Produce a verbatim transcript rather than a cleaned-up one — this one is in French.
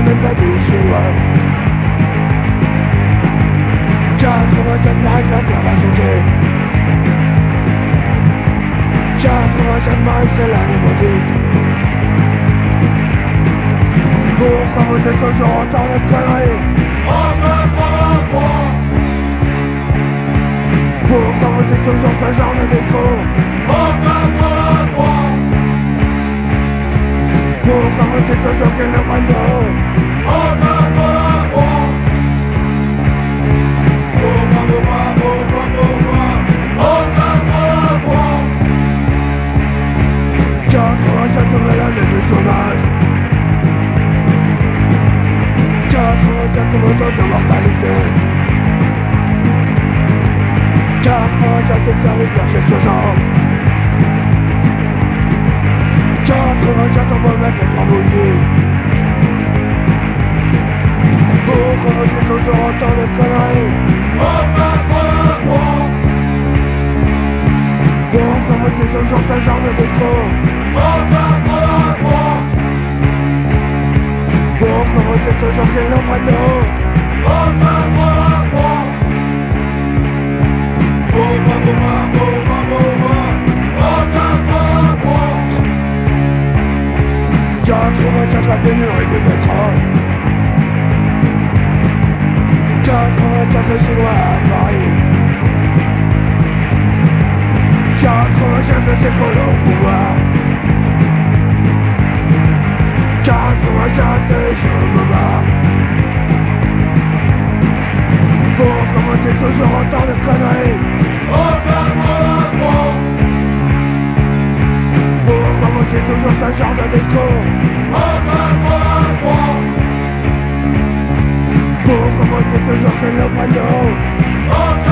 même pas des Suédois. quatre-vingt-quatre pareil que la terre va sauter. quatre-vingt-quatre pareil que c'est l'année maudite. Pourquoi vous êtes toujours autant de conneries? Pourquoi vous êtes toujours ce genre de discours? Pourquoi vous dites toujours qu'il ne prennent de haut? quatre-vingt-quatre nouvelles années de chômage. quatre-vingt-quatre nouveaux taux de mortalité. quatre-vingt-quatre services vers quelques-uns. quatre-vingt-quatre on peut mettre les trois bougies. Pourquoi vous dites toujours autant de conneries? Pourquoi vous dites toujours ce genre de discours? Pourquoi vous dites toujours qu'ils n'ont pas de haut? quatre-vingt-quatre la pénurie du pétrole. quatre-vingt-quatre les Chinois à Paris. quatre-vingt-quatre les écolos au pouvoir. quatre-vingt-quatre et je me bats. Pourquoi vous dites toujours autant de conneries? Pourquoi vous dites toujours ce genre de discours? Pourquoi vous dites toujours qu'ils n'ont pas de haut?